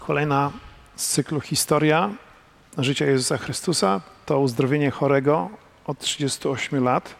Kolejna z cyklu Historia życia Jezusa Chrystusa to uzdrowienie chorego od 38 lat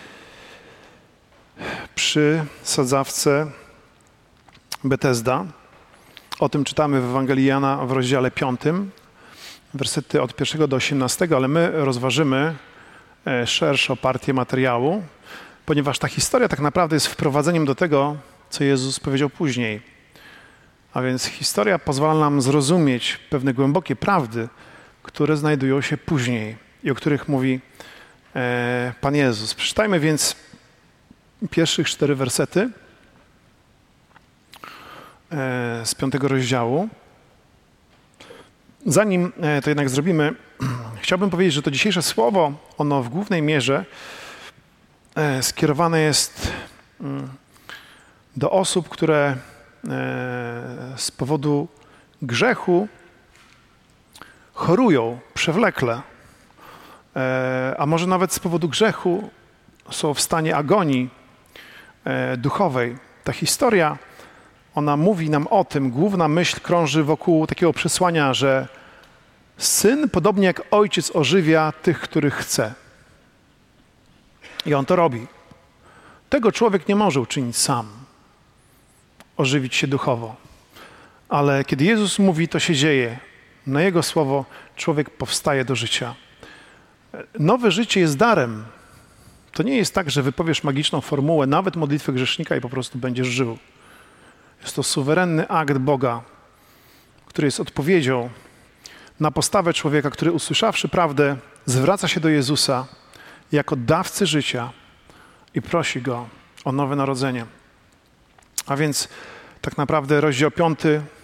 przy sadzawce Betesda. O tym czytamy w Ewangelii Jana w rozdziale 5, wersety od 1 do 18, ale my rozważymy szerszą partię materiału, ponieważ ta historia tak naprawdę jest wprowadzeniem do tego, co Jezus powiedział później. A więc historia pozwala nam zrozumieć pewne głębokie prawdy, które znajdują się później i o których mówi Pan Jezus. Przeczytajmy więc pierwszych 4 wersety z 5 rozdziału. Zanim to jednak zrobimy, chciałbym powiedzieć, że to dzisiejsze słowo, ono w głównej mierze skierowane jest do osób, które z powodu grzechu chorują przewlekle, a może nawet z powodu grzechu są w stanie agonii duchowej. Ta historia, ona mówi nam o tym, główna myśl krąży wokół takiego przesłania, że syn, podobnie jak ojciec, ożywia tych, których chce. I on to robi. Tego człowiek nie może uczynić sam, ożywić się duchowo. Ale kiedy Jezus mówi, to się dzieje. Na Jego słowo człowiek powstaje do życia. Nowe życie jest darem. To nie jest tak, że wypowiesz magiczną formułę, nawet modlitwę grzesznika i po prostu będziesz żył. Jest to suwerenny akt Boga, który jest odpowiedzią na postawę człowieka, który usłyszawszy prawdę, zwraca się do Jezusa jako dawcy życia i prosi Go o nowe narodzenie. A więc tak naprawdę rozdział 5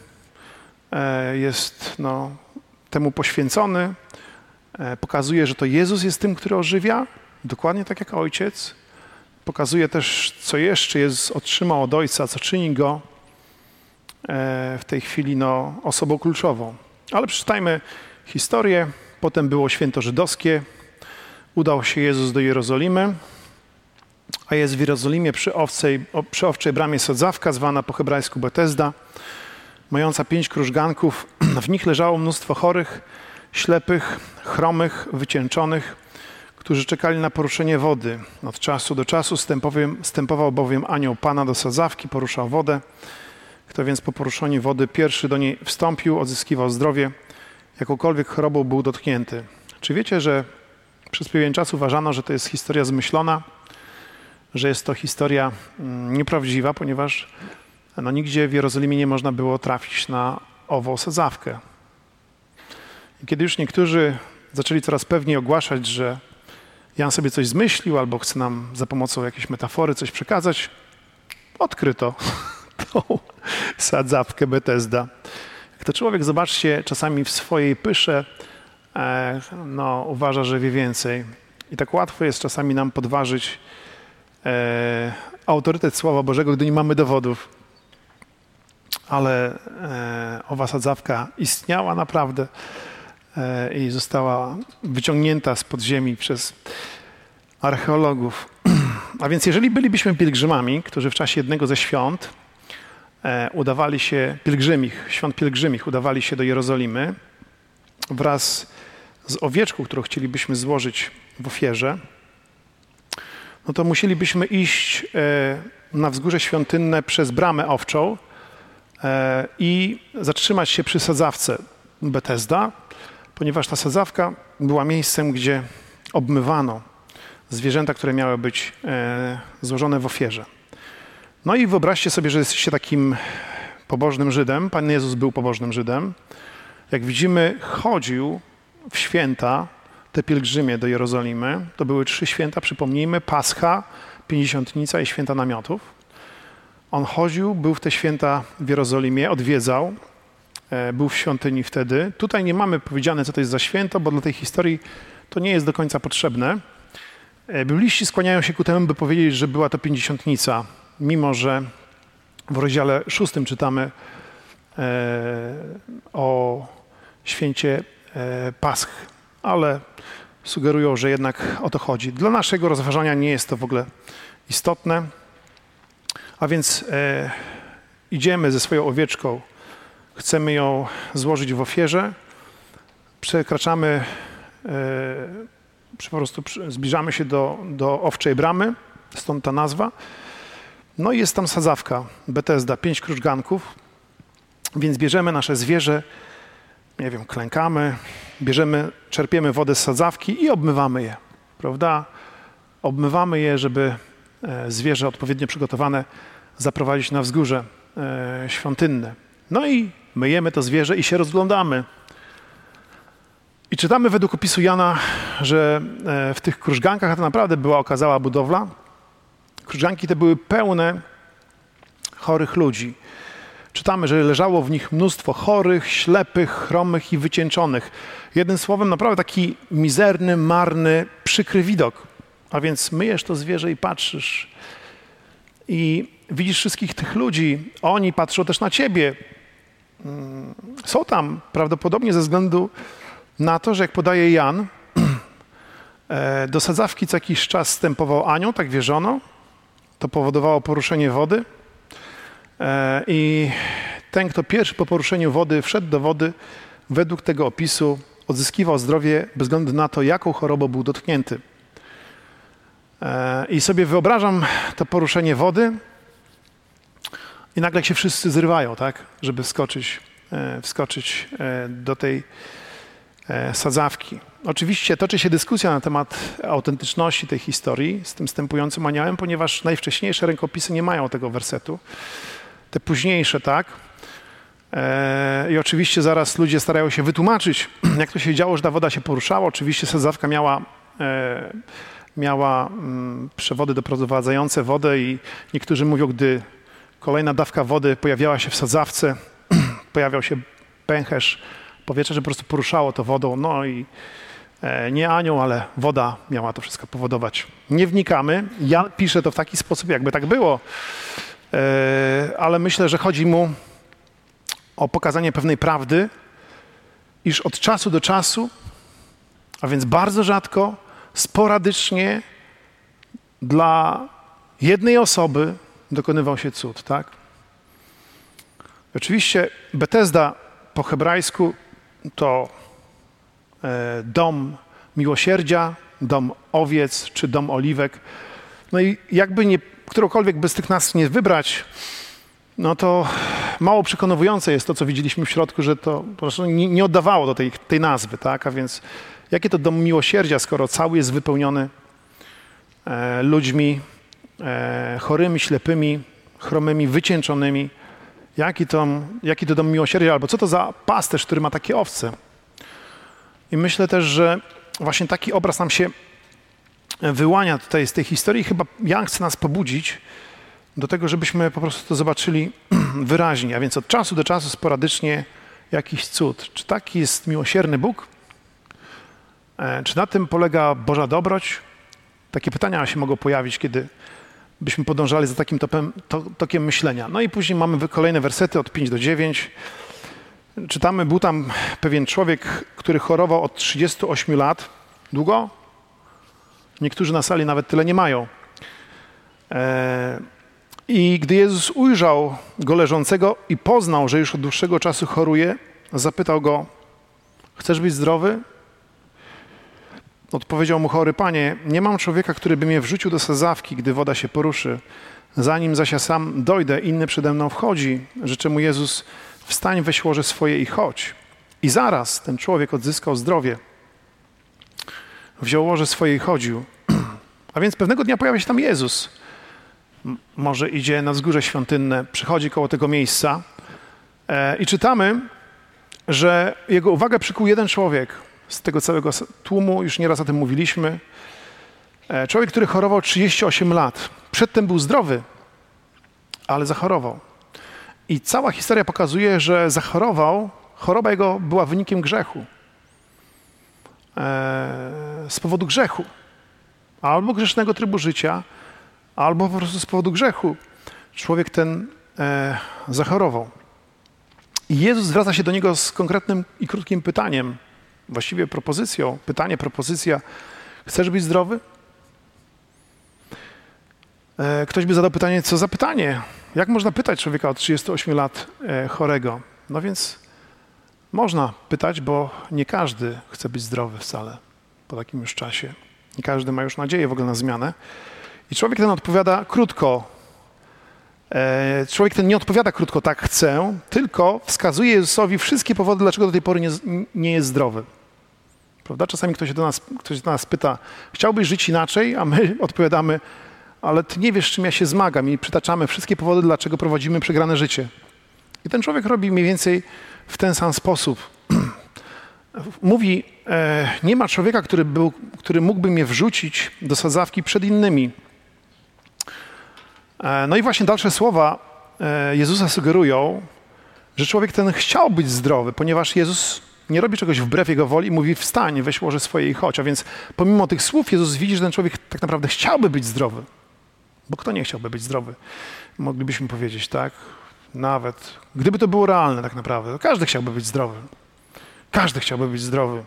jest temu poświęcony. Pokazuje, że to Jezus jest tym, który ożywia, dokładnie tak jak Ojciec. Pokazuje też, co jeszcze Jezus otrzymał od Ojca, co czyni Go w tej chwili osobą kluczową. Ale przeczytajmy historię. Potem było święto żydowskie. Udał się Jezus do Jerozolimy, a jest w Jerozolimie przy owczej bramie sadzawka, zwana po hebrajsku Betesda, mająca 5 krużganków. W nich leżało mnóstwo chorych, ślepych, chromych, wycieńczonych, którzy czekali na poruszenie wody. Od czasu do czasu stępował bowiem anioł Pana do sadzawki, poruszał wodę. Kto więc po poruszeniu wody pierwszy do niej wstąpił, odzyskiwał zdrowie, jakąkolwiek chorobą był dotknięty. Czy wiecie, że przez pewien czas uważano, że to jest historia zmyślona, że jest to historia nieprawdziwa, ponieważ nigdzie w Jerozolimie nie można było trafić na ową sadzawkę. I kiedy już niektórzy zaczęli coraz pewniej ogłaszać, że Jan sobie coś zmyślił albo chce nam za pomocą jakiejś metafory coś przekazać, odkryto tą sadzawkę Betesda. Jak to człowiek, zobaczcie, czasami w swojej pysze uważa, że wie więcej. I tak łatwo jest czasami nam podważyć autorytet Słowa Bożego, gdy nie mamy dowodów. Ale owa sadzawka istniała naprawdę i została wyciągnięta spod ziemi przez archeologów. A więc jeżeli bylibyśmy pielgrzymami, którzy w czasie jednego ze świąt świąt pielgrzymich udawali się do Jerozolimy wraz z owieczką, którą chcielibyśmy złożyć w ofierze, to musielibyśmy iść na wzgórze świątynne przez bramę owczą i zatrzymać się przy sadzawce Betesda, ponieważ ta sadzawka była miejscem, gdzie obmywano zwierzęta, które miały być złożone w ofierze. No i wyobraźcie sobie, że jesteście takim pobożnym Żydem. Pan Jezus był pobożnym Żydem. Jak widzimy, chodził w święta, te pielgrzymie do Jerozolimy. To były 3 święta, przypomnijmy, Pascha, Pięćdziesiątnica i Święta Namiotów. On chodził, był w te święta w Jerozolimie, odwiedzał, był w świątyni wtedy. Tutaj nie mamy powiedziane, co to jest za święto, bo dla tej historii to nie jest do końca potrzebne. Bibliści skłaniają się ku temu, by powiedzieć, że była to Pięćdziesiątnica, mimo że w rozdziale 6 czytamy o święcie Paschy, ale sugerują, że jednak o to chodzi. Dla naszego rozważania nie jest to w ogóle istotne. A więc idziemy ze swoją owieczką chcemy ją złożyć w ofierze, przekraczamy, po prostu zbliżamy się do owczej bramy, stąd ta nazwa. No i jest tam sadzawka Betesda, 5 krużganków, więc bierzemy nasze zwierzę, nie wiem, klękamy, czerpiemy wodę z sadzawki i obmywamy je, prawda? Obmywamy je, żeby zwierzę odpowiednio przygotowane zaprowadzić na wzgórze świątynne. No i myjemy to zwierzę i się rozglądamy. I czytamy według opisu Jana, że w tych krużgankach to naprawdę była okazała budowla. Krużganki te były pełne chorych ludzi. Czytamy, że leżało w nich mnóstwo chorych, ślepych, chromych i wycieńczonych. Jednym słowem, naprawdę taki mizerny, marny, przykry widok. A więc myjesz to zwierzę i patrzysz. I widzisz wszystkich tych ludzi. Oni patrzą też na ciebie. Są tam prawdopodobnie ze względu na to, że jak podaje Jan, do sadzawki co jakiś czas wstępował anioł, tak wierzono. To powodowało poruszenie wody. I ten, kto pierwszy po poruszeniu wody wszedł do wody, według tego opisu odzyskiwał zdrowie bez względu na to, jaką chorobą był dotknięty. I sobie wyobrażam to poruszenie wody i nagle się wszyscy zrywają, tak, żeby wskoczyć do tej sadzawki. Oczywiście toczy się dyskusja na temat autentyczności tej historii z tym wstępującym aniołem, ponieważ najwcześniejsze rękopisy nie mają tego wersetu. Te późniejsze, tak. I oczywiście zaraz ludzie starają się wytłumaczyć, jak to się działo, że ta woda się poruszała. Oczywiście sadzawka miała przewody doprowadzające wodę i niektórzy mówią, gdy kolejna dawka wody pojawiała się w sadzawce, pojawiał się pęcherz powietrza, że po prostu poruszało to wodą. No i nie anioł, ale woda miała to wszystko powodować. Nie wnikamy. Ja piszę to w taki sposób, jakby tak było. Ale myślę, że chodzi mu o pokazanie pewnej prawdy, iż od czasu do czasu, a więc bardzo rzadko, sporadycznie dla jednej osoby dokonywał się cud, tak? Oczywiście Betesda po hebrajsku to dom miłosierdzia, dom owiec czy dom oliwek. No i jakby którąkolwiek by z tych nazw nie wybrać, no to mało przekonujące jest to, co widzieliśmy w środku, że to po prostu nie oddawało do tej nazwy, tak? A więc jakie to dom miłosierdzia, skoro cały jest wypełniony ludźmi chorymi, ślepymi, chromymi, wycieńczonymi. Jaki to dom miłosierdzia, albo co to za pasterz, który ma takie owce. I myślę też, że właśnie taki obraz nam się wyłania tutaj z tej historii. Chyba Jan chce nas pobudzić do tego, żebyśmy po prostu to zobaczyli wyraźnie. A więc od czasu do czasu sporadycznie jakiś cud. Czy taki jest miłosierny Bóg? Czy na tym polega Boża dobroć? Takie pytania się mogą pojawić, kiedy byśmy podążali za takim tokiem myślenia. No i później mamy kolejne wersety od 5 do 9. Czytamy, był tam pewien człowiek, który chorował od 38 lat. Długo? Niektórzy na sali nawet tyle nie mają. I gdy Jezus ujrzał go leżącego i poznał, że już od dłuższego czasu choruje, zapytał go: chcesz być zdrowy? Odpowiedział mu chory: Panie, nie mam człowieka, który by mnie wrzucił do sadzawki, gdy woda się poruszy. Zanim zaś ja sam dojdę, inny przede mną wchodzi. Rzecze mu Jezus: wstań, weź łoże swoje i chodź. I zaraz ten człowiek odzyskał zdrowie. Wziął łoże swoje i chodził. A więc pewnego dnia pojawia się tam Jezus. Może idzie na wzgórze świątynne, przychodzi koło tego miejsca i czytamy, że jego uwagę przykuł jeden człowiek z tego całego tłumu, już nieraz o tym mówiliśmy. Człowiek, który chorował 38 lat. Przedtem był zdrowy, ale zachorował. I cała historia pokazuje, że zachorował, choroba jego była wynikiem grzechu. Z powodu grzechu. Albo grzesznego trybu życia, albo po prostu z powodu grzechu. Człowiek ten zachorował. I Jezus zwraca się do niego z konkretnym i krótkim pytaniem, właściwie propozycją. Pytanie, propozycja. Chcesz być zdrowy? Ktoś by zadał pytanie, co za pytanie? Jak można pytać człowieka od 38 lat chorego? No więc można pytać, bo nie każdy chce być zdrowy wcale po takim już czasie. Nie każdy ma już nadzieję w ogóle na zmianę. I człowiek ten odpowiada krótko. Człowiek ten nie odpowiada krótko, tak chcę, tylko wskazuje Jezusowi wszystkie powody, dlaczego do tej pory nie jest zdrowy. Prawda? Czasami ktoś do nas pyta, chciałbyś żyć inaczej, a my odpowiadamy, ale ty nie wiesz, czym ja się zmagam, i przytaczamy wszystkie powody, dlaczego prowadzimy przegrane życie. I ten człowiek robi mniej więcej w ten sam sposób. Mówi, nie ma człowieka, który mógłby mnie wrzucić do sadzawki przed innymi. No i właśnie dalsze słowa Jezusa sugerują, że człowiek ten chciał być zdrowy, ponieważ Jezus nie robi czegoś wbrew jego woli i mówi, wstań, weź łoże swoje i chodź. A więc pomimo tych słów Jezus widzi, że ten człowiek tak naprawdę chciałby być zdrowy. Bo kto nie chciałby być zdrowy? Moglibyśmy powiedzieć, tak? Nawet gdyby to było realne tak naprawdę, to każdy chciałby być zdrowy. Każdy chciałby być zdrowy.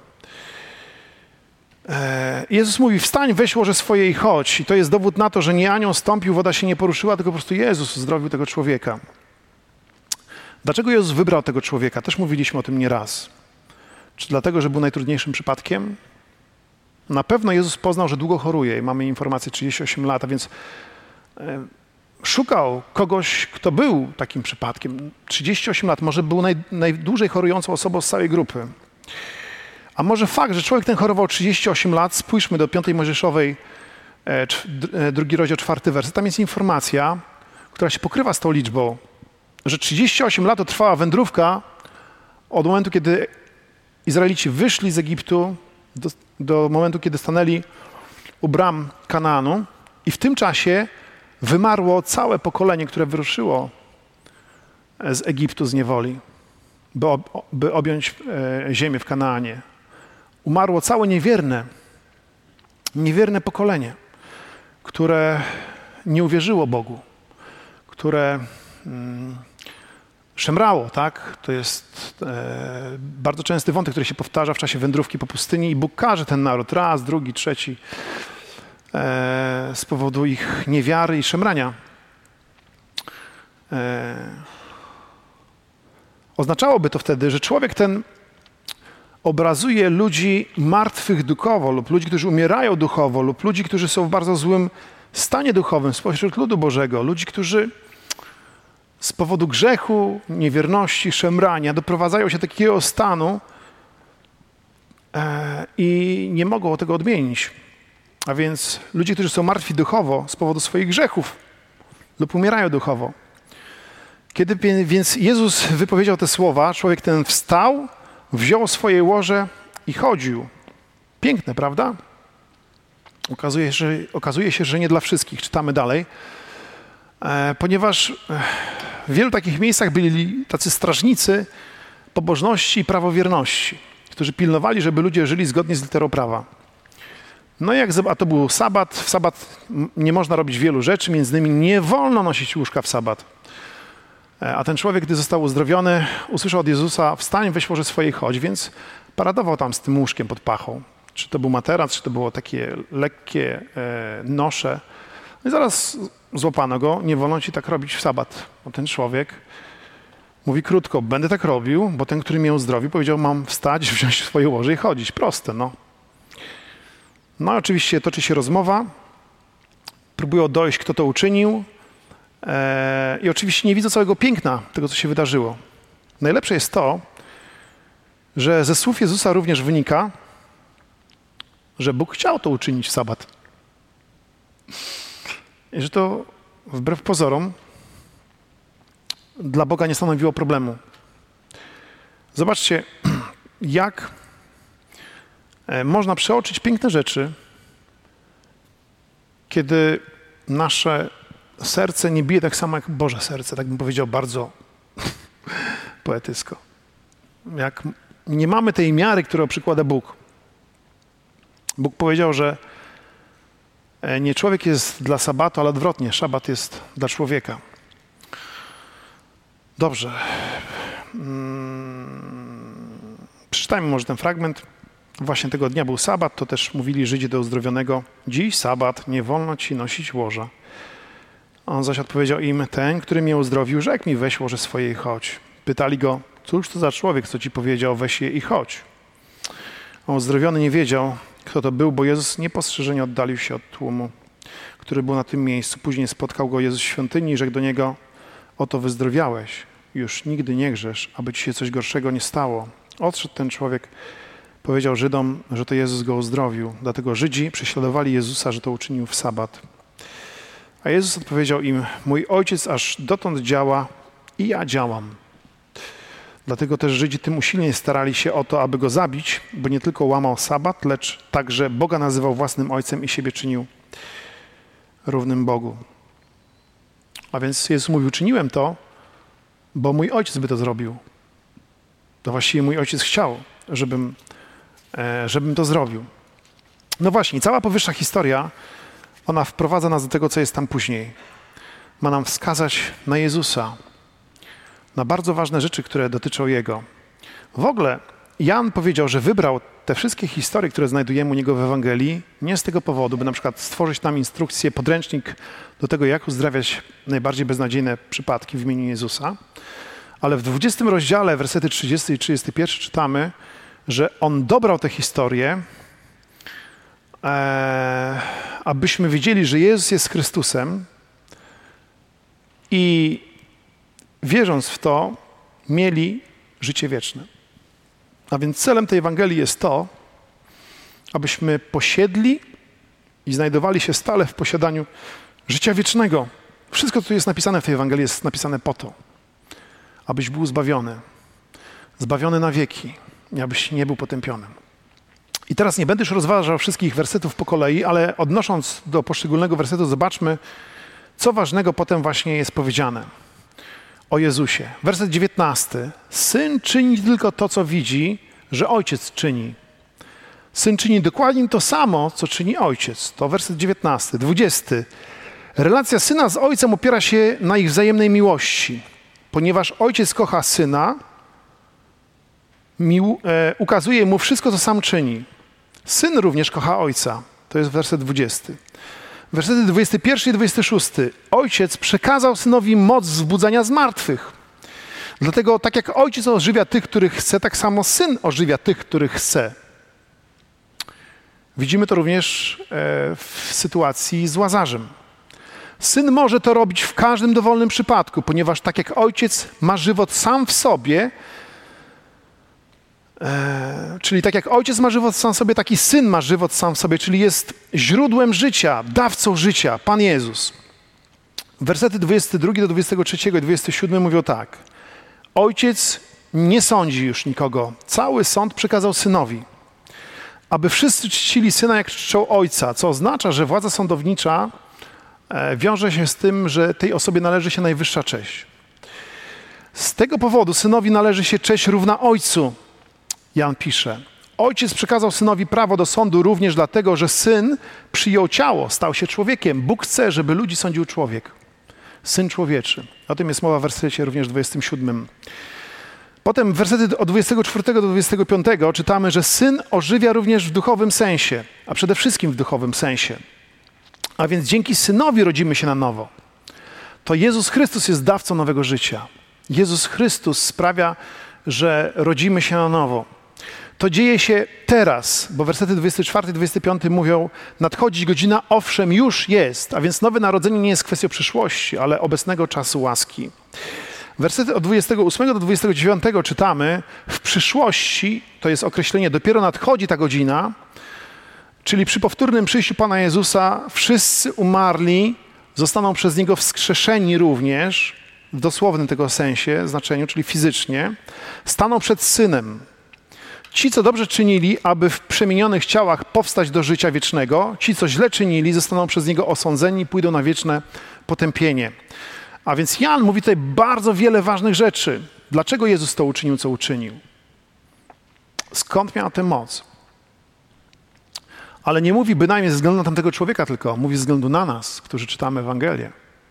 Jezus mówi, wstań, weź łoże swoje i chodź. I to jest dowód na to, że nie anioł stąpił, woda się nie poruszyła, tylko po prostu Jezus uzdrowił tego człowieka. Dlaczego Jezus wybrał tego człowieka? Też mówiliśmy o tym nieraz. Czy dlatego, że był najtrudniejszym przypadkiem? Na pewno Jezus poznał, że długo choruje i mamy informację 38 lat, a więc szukał kogoś, kto był takim przypadkiem. 38 lat, może był najdłużej chorującą osobą z całej grupy. A może fakt, że człowiek ten chorował 38 lat, spójrzmy do 5 Mojżeszowej, 2 rozdział 4 werset, tam jest informacja, która się pokrywa z tą liczbą, że 38 lat to trwała wędrówka od momentu, kiedy Izraelici wyszli z Egiptu do momentu, kiedy stanęli u bram Kanaanu, i w tym czasie wymarło całe pokolenie, które wyruszyło z Egiptu z niewoli, by objąć ziemię w Kanaanie. Umarło całe niewierne pokolenie, które nie uwierzyło Bogu, które szemrało, tak? To jest bardzo częsty wątek, który się powtarza w czasie wędrówki po pustyni, i Bóg karze ten naród raz, drugi, trzeci z powodu ich niewiary i szemrania. Oznaczałoby to wtedy, że człowiek ten obrazuje ludzi martwych duchowo, lub ludzi, którzy umierają duchowo, lub ludzi, którzy są w bardzo złym stanie duchowym spośród ludu Bożego, ludzi, którzy z powodu grzechu, niewierności, szemrania doprowadzają się do takiego stanu i nie mogą tego odmienić. A więc ludzie, którzy są martwi duchowo z powodu swoich grzechów lub umierają duchowo. Kiedy więc Jezus wypowiedział te słowa, człowiek ten wstał, wziął swoje łoże i chodził. Piękne, prawda? Okazuje się, że nie dla wszystkich. Czytamy dalej. Ponieważ w wielu takich miejscach byli tacy strażnicy pobożności i prawowierności, którzy pilnowali, żeby ludzie żyli zgodnie z literą prawa. No a to był sabat. W sabat nie można robić wielu rzeczy, między innymi nie wolno nosić łóżka w sabat. A ten człowiek, gdy został uzdrowiony, usłyszał od Jezusa, wstań, weź łoże swoje i chodź, więc paradował tam z tym łóżkiem pod pachą. Czy to był materac, czy to było takie lekkie nosze. No i zaraz złapano go, nie wolno ci tak robić w sabat. Bo ten człowiek mówi krótko, będę tak robił, bo ten, który mnie uzdrowił, powiedział, mam wstać, wziąć swoje łoże i chodzić. Proste, no. No oczywiście toczy się rozmowa, próbują dojść, kto to uczynił, i oczywiście nie widzą całego piękna tego, co się wydarzyło. Najlepsze jest to, że ze słów Jezusa również wynika, że Bóg chciał to uczynić w sabat. I że to wbrew pozorom dla Boga nie stanowiło problemu. Zobaczcie, jak można przeoczyć piękne rzeczy, kiedy nasze serce nie bije tak samo jak Boże serce, tak bym powiedział bardzo poetycko. Jak nie mamy tej miary, którą przykłada Bóg. Bóg powiedział, że nie człowiek jest dla sabatu, ale odwrotnie, szabat jest dla człowieka. Dobrze. Przeczytajmy może ten fragment. Właśnie tego dnia był sabat, to też mówili Żydzi do uzdrowionego. Dziś sabat, nie wolno ci nosić łoża. On zaś odpowiedział im, ten, który mnie uzdrowił, rzekł mi, weź łoże swoje i chodź. Pytali go, cóż to za człowiek, co ci powiedział, weź je i chodź. A uzdrowiony nie wiedział, kto to był, bo Jezus niepostrzeżenie oddalił się od tłumu, który był na tym miejscu. Później spotkał go Jezus w świątyni i rzekł do niego, oto wyzdrowiałeś, już nigdy nie grzesz, aby ci się coś gorszego nie stało. Odszedł ten człowiek, powiedział Żydom, że to Jezus go uzdrowił. Dlatego Żydzi prześladowali Jezusa, że to uczynił w sabat. A Jezus odpowiedział im, mój Ojciec aż dotąd działa i ja działam. Dlatego też Żydzi tym usilniej starali się o to, aby go zabić, bo nie tylko łamał sabat, lecz także Boga nazywał własnym Ojcem i siebie czynił równym Bogu. A więc Jezus mówił, czyniłem to, bo mój Ojciec by to zrobił. To właściwie mój Ojciec chciał, żebym to zrobił. No właśnie, cała powyższa historia, ona wprowadza nas do tego, co jest tam później. Ma nam wskazać na Jezusa, na bardzo ważne rzeczy, które dotyczą Jego. W ogóle Jan powiedział, że wybrał te wszystkie historie, które znajdujemy u niego w Ewangelii, nie z tego powodu, by na przykład stworzyć nam instrukcję, podręcznik do tego, jak uzdrawiać najbardziej beznadziejne przypadki w imieniu Jezusa, ale w 20 rozdziale, wersety 30 i 31 czytamy, że On dobrał te historie, abyśmy wiedzieli, że Jezus jest Chrystusem i wierząc w to, mieli życie wieczne. A więc celem tej Ewangelii jest to, abyśmy posiedli i znajdowali się stale w posiadaniu życia wiecznego. Wszystko, co tu jest napisane w tej Ewangelii, jest napisane po to, abyś był zbawiony na wieki i abyś nie był potępiony. I teraz nie będę już rozważał wszystkich wersetów po kolei, ale odnosząc do poszczególnego wersetu, zobaczmy, co ważnego potem właśnie jest powiedziane o Jezusie. Werset 19. Syn czyni tylko to, co widzi, że Ojciec czyni. Syn czyni dokładnie to samo, co czyni Ojciec. To werset 19. 20. Relacja Syna z Ojcem opiera się na ich wzajemnej miłości. Ponieważ Ojciec kocha Syna, ukazuje Mu wszystko, co sam czyni. Syn również kocha Ojca. To jest werset 20. Wersety 21 i 26. Ojciec przekazał Synowi moc wzbudzania zmartwych. Dlatego tak jak Ojciec ożywia tych, których chce, tak samo Syn ożywia tych, których chce. Widzimy to również w sytuacji z Łazarzem. Syn może to robić w każdym dowolnym przypadku, ponieważ tak jak Ojciec ma żywot sam w sobie, czyli tak jak Ojciec ma żywot sam w sobie, taki Syn ma żywot sam w sobie, czyli jest źródłem życia, dawcą życia, Pan Jezus. Wersety 22 do 23 i 27 mówią tak. Ojciec nie sądzi już nikogo. Cały sąd przekazał Synowi, aby wszyscy czcili Syna jak czczą Ojca, co oznacza, że władza sądownicza wiąże się z tym, że tej osobie należy się najwyższa cześć. Z tego powodu Synowi należy się cześć równa Ojcu. Jan pisze, Ojciec przekazał Synowi prawo do sądu również dlatego, że Syn przyjął ciało, stał się człowiekiem. Bóg chce, żeby ludzi sądził człowiek, Syn człowieczy. O tym jest mowa w wersecie również 27. Potem wersety od 24 do 25 czytamy, że Syn ożywia również w duchowym sensie, a przede wszystkim w duchowym sensie. A więc dzięki Synowi rodzimy się na nowo. To Jezus Chrystus jest dawcą nowego życia. Jezus Chrystus sprawia, że rodzimy się na nowo. To dzieje się teraz, bo wersety 24 i 25 mówią, nadchodzi godzina, owszem, już jest, a więc nowe narodzenie nie jest kwestią przyszłości, ale obecnego czasu łaski. Wersety od 28 do 29 czytamy, w przyszłości, to jest określenie, dopiero nadchodzi ta godzina, czyli przy powtórnym przyjściu Pana Jezusa wszyscy umarli zostaną przez Niego wskrzeszeni również, w dosłownym tego sensie, znaczeniu, czyli fizycznie, staną przed Synem. Ci, co dobrze czynili, aby w przemienionych ciałach powstać do życia wiecznego, ci, co źle czynili, zostaną przez Niego osądzeni i pójdą na wieczne potępienie. A więc Jan mówi tutaj bardzo wiele ważnych rzeczy. Dlaczego Jezus to uczynił, co uczynił? Skąd miał tę moc? Ale nie mówi bynajmniej ze względu na tamtego człowieka, tylko mówi ze względu na nas, którzy czytamy Ewangelię.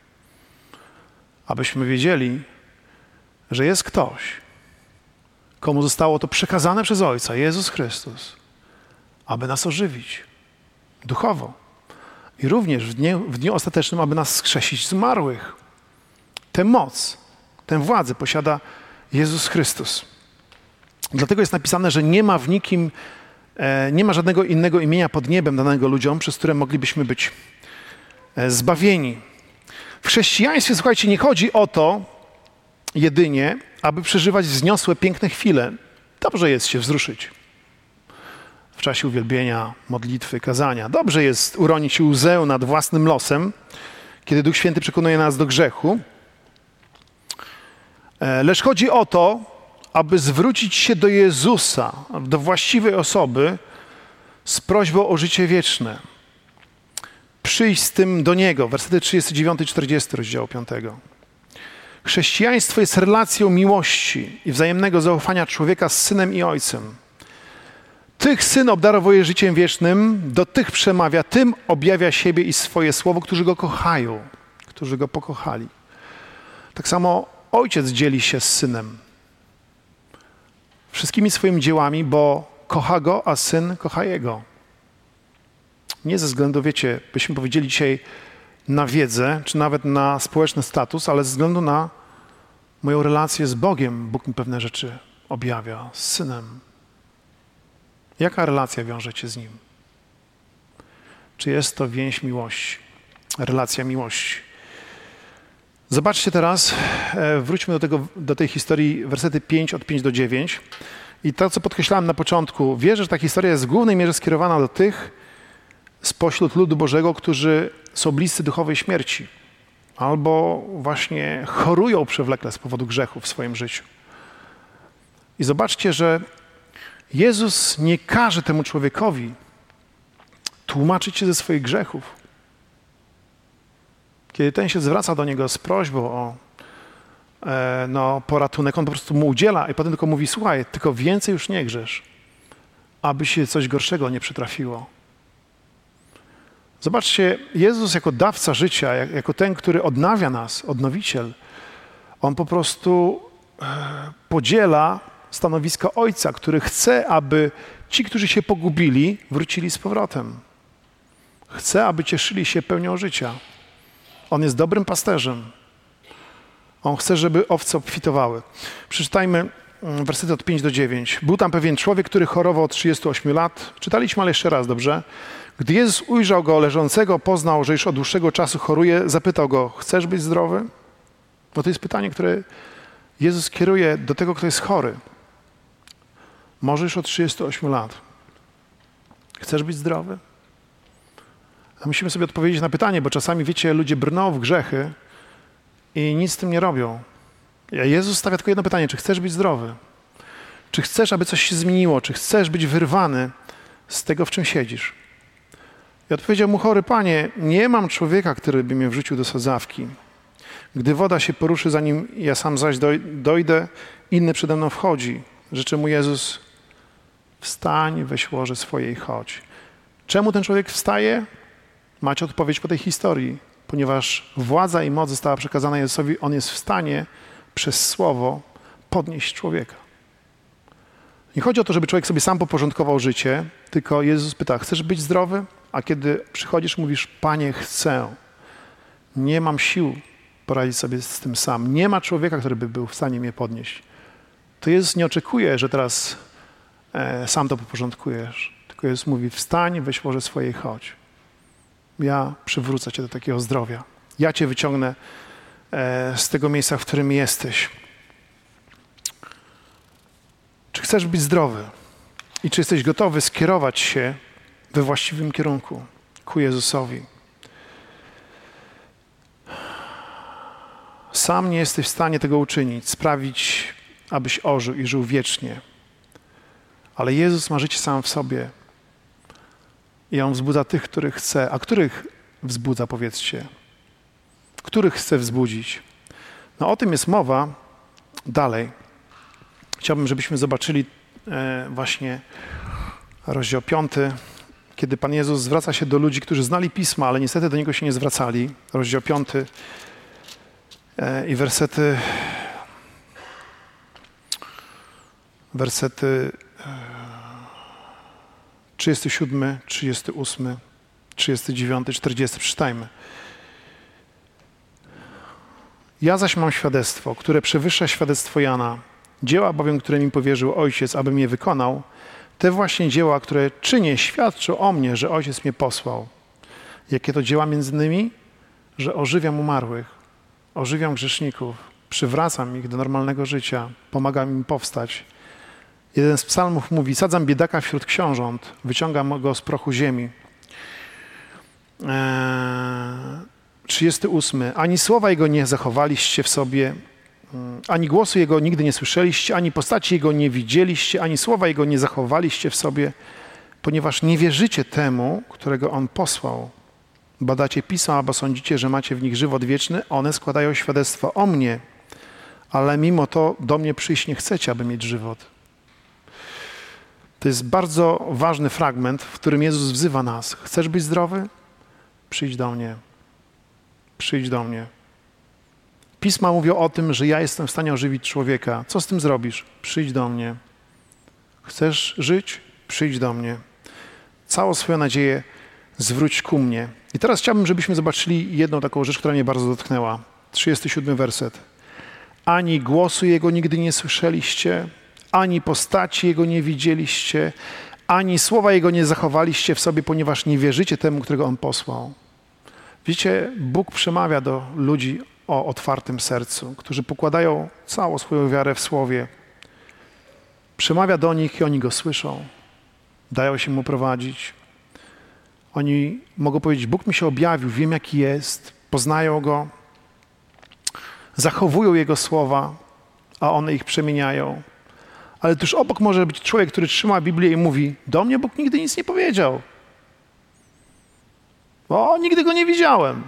Abyśmy wiedzieli, że jest ktoś, komu zostało to przekazane przez Ojca, Jezus Chrystus, aby nas ożywić duchowo i również w dniu ostatecznym, aby nas skrzesić z umarłych. Tę moc, tę władzę posiada Jezus Chrystus. Dlatego jest napisane, że nie ma w nikim, nie ma żadnego innego imienia pod niebem danego ludziom, przez które moglibyśmy być zbawieni. W chrześcijaństwie, słuchajcie, nie chodzi o to jedynie, aby przeżywać wzniosłe, piękne chwile. Dobrze jest się wzruszyć w czasie uwielbienia, modlitwy, kazania. Dobrze jest uronić łzę nad własnym losem, kiedy Duch Święty przekonuje nas do grzechu. Lecz chodzi o to, aby zwrócić się do Jezusa, do właściwej osoby z prośbą o życie wieczne. Przyjść z tym do Niego. Wersety 39 i 40 rozdziału 5. Chrześcijaństwo jest relacją miłości i wzajemnego zaufania człowieka z Synem i Ojcem. Tych Syn obdarowuje życiem wiecznym, do tych przemawia, tym objawia siebie i swoje słowo, którzy Go kochają, którzy Go pokochali. Tak samo Ojciec dzieli się z Synem wszystkimi swoimi dziełami, bo kocha Go, a Syn kocha Jego. Nie ze względu, wiecie, byśmy powiedzieli dzisiaj na wiedzę, czy nawet na społeczny status, ale ze względu na moją relację z Bogiem. Bóg mi pewne rzeczy objawia, z Synem. Jaka relacja wiąże cię z Nim? Czy jest to więź miłości, relacja miłości? Zobaczcie teraz, wróćmy do tej historii, wersety 5, od 5 do 9. I to, co podkreślałem na początku, wierzę, że ta historia jest w głównej mierze skierowana do tych spośród ludu Bożego, którzy są bliscy duchowej śmierci albo właśnie chorują przewlekle z powodu grzechu w swoim życiu. I zobaczcie, że Jezus nie każe temu człowiekowi tłumaczyć się ze swoich grzechów. Kiedy ten się zwraca do Niego z prośbą o poratunek, on po prostu mu udziela i potem tylko mówi: słuchaj, tylko więcej już nie grzesz, aby się coś gorszego nie przytrafiło. Zobaczcie, Jezus jako dawca życia, jako ten, który odnawia nas, odnowiciel, on po prostu podziela stanowisko Ojca, który chce, aby ci, którzy się pogubili, wrócili z powrotem. Chce, aby cieszyli się pełnią życia. On jest dobrym pasterzem. On chce, żeby owce obfitowały. Przeczytajmy wersety od 5 do 9. Był tam pewien człowiek, który chorował od 38 lat. Czytaliśmy, ale jeszcze raz, dobrze? Gdy Jezus ujrzał go leżącego, poznał, że już od dłuższego czasu choruje, zapytał go: chcesz być zdrowy? Bo to jest pytanie, które Jezus kieruje do tego, kto jest chory. Może już od 38 lat. Chcesz być zdrowy? A musimy sobie odpowiedzieć na pytanie, bo czasami, wiecie, ludzie brną w grzechy i nic z tym nie robią. A Jezus stawia tylko jedno pytanie: czy chcesz być zdrowy? Czy chcesz, aby coś się zmieniło? Czy chcesz być wyrwany z tego, w czym siedzisz? I odpowiedział mu chory: Panie, nie mam człowieka, który by mnie wrzucił do sadzawki. Gdy woda się poruszy, zanim ja sam zaś dojdę, inny przede mną wchodzi. Rzeczy mu Jezus: wstań, weź łoże swoje i chodź. Czemu ten człowiek wstaje? Macie odpowiedź po tej historii. Ponieważ władza i moc została przekazana Jezusowi, on jest w stanie przez słowo podnieść człowieka. Nie chodzi o to, żeby człowiek sobie sam poporządkował życie, tylko Jezus pyta: chcesz być zdrowy? A kiedy przychodzisz, mówisz: Panie, chcę. Nie mam sił poradzić sobie z tym sam. Nie ma człowieka, który by był w stanie mnie podnieść. To Jezus nie oczekuje, że teraz sam to poporządkujesz. Tylko Jezus mówi: wstań, weź łoże swoje i chodź. Ja przywrócę cię do takiego zdrowia. Ja cię wyciągnę z tego miejsca, w którym jesteś. Czy chcesz być zdrowy? I czy jesteś gotowy skierować się we właściwym kierunku ku Jezusowi? Sam nie jesteś w stanie tego uczynić, sprawić, abyś ożył i żył wiecznie. Ale Jezus ma życie sam w sobie. I On wzbudza tych, których chce. A których wzbudza, powiedzcie? Których chce wzbudzić? No o tym jest mowa dalej. Chciałbym, żebyśmy zobaczyli właśnie rozdział 5, kiedy Pan Jezus zwraca się do ludzi, którzy znali Pisma, ale niestety do Niego się nie zwracali. Rozdział 5 i wersety 37, 38, 39, 40. Przeczytajmy. Ja zaś mam świadectwo, które przewyższa świadectwo Jana. Dzieła bowiem, które mi powierzył Ojciec, abym je wykonał, te właśnie dzieła, które czynię, świadczą o mnie, że Ojciec mnie posłał. Jakie to dzieła między innymi? Że ożywiam umarłych, ożywiam grzeszników, przywracam ich do normalnego życia, pomagam im powstać. Jeden z psalmów mówi, sadzam biedaka wśród książąt, wyciągam go z prochu ziemi. 38. Ani słowa Jego nie zachowaliście w sobie, ani głosu Jego nigdy nie słyszeliście, ani postaci Jego nie widzieliście, ani słowa Jego nie zachowaliście w sobie, ponieważ nie wierzycie temu, którego On posłał. Badacie Pisma, bo sądzicie, że macie w nich żywot wieczny, one składają świadectwo o mnie, ale mimo to do mnie przyjść nie chcecie, aby mieć żywot. To jest bardzo ważny fragment, w którym Jezus wzywa nas. Chcesz być zdrowy? Przyjdź do mnie. Przyjdź do mnie. Pisma mówią o tym, że ja jestem w stanie ożywić człowieka. Co z tym zrobisz? Przyjdź do mnie. Chcesz żyć? Przyjdź do mnie. Całą swoją nadzieję zwróć ku mnie. I teraz chciałbym, żebyśmy zobaczyli jedną taką rzecz, która mnie bardzo dotknęła. 37 werset. Ani głosu Jego nigdy nie słyszeliście, ani postaci Jego nie widzieliście, ani słowa Jego nie zachowaliście w sobie, ponieważ nie wierzycie temu, którego On posłał. Wiecie, Bóg przemawia do ludzi o otwartym sercu, którzy pokładają całą swoją wiarę w Słowie. Przemawia do nich i oni Go słyszą, dają się Mu prowadzić. Oni mogą powiedzieć, Bóg mi się objawił, wiem jaki jest, poznają Go, zachowują Jego słowa, a one ich przemieniają. Ale tuż obok może być człowiek, który trzyma Biblię i mówi, do mnie Bóg nigdy nic nie powiedział. O, nigdy Go nie widziałem.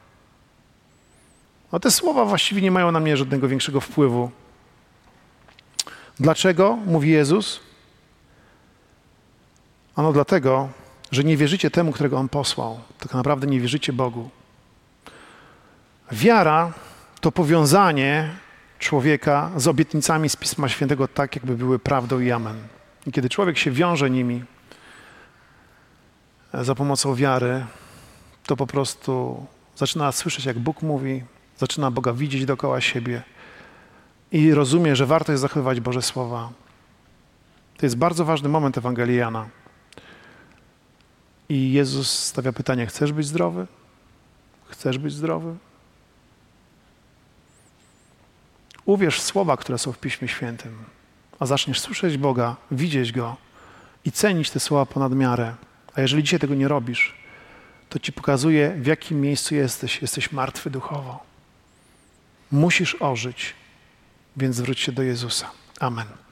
No te słowa właściwie nie mają na mnie żadnego większego wpływu. Dlaczego? Mówi Jezus. Ano dlatego, że nie wierzycie temu, którego On posłał. Tak naprawdę nie wierzycie Bogu. Wiara to powiązanie człowieka z obietnicami z Pisma Świętego tak, jakby były prawdą i amen. I kiedy człowiek się wiąże nimi za pomocą wiary, to po prostu zaczyna słyszeć, jak Bóg mówi, zaczyna Boga widzieć dookoła siebie i rozumie, że warto jest zachowywać Boże słowa. To jest bardzo ważny moment Ewangelii Jana. I Jezus stawia pytanie, chcesz być zdrowy? Chcesz być zdrowy? Uwierz w słowa, które są w Piśmie Świętym, a zaczniesz słyszeć Boga, widzieć Go i cenić te słowa ponad miarę. A jeżeli dzisiaj tego nie robisz, to Ci pokazuje, w jakim miejscu jesteś. Jesteś martwy duchowo. Musisz ożyć, więc zwróć się do Jezusa. Amen.